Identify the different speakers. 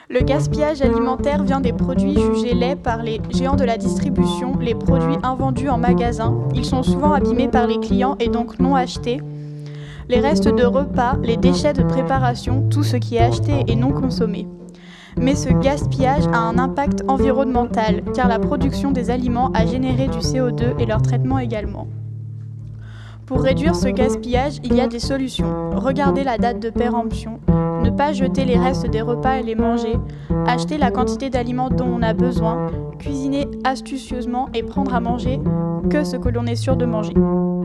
Speaker 1: Le gaspillage alimentaire vient des produits jugés laids par les géants de la distribution, les produits invendus en magasin. Ils sont souvent abîmés par les clients et donc non achetés. Les restes de repas, les déchets de préparation, tout ce qui est acheté et non consommé. Mais ce gaspillage a un impact environnemental, car la production des aliments a généré du CO2 et leur traitement également. Pour réduire ce gaspillage, il y a des solutions. Regarder la date de péremption, ne pas jeter les restes des repas et les manger, acheter la quantité d'aliments dont on a besoin, cuisiner astucieusement et prendre à manger que ce que l'on est sûr de manger.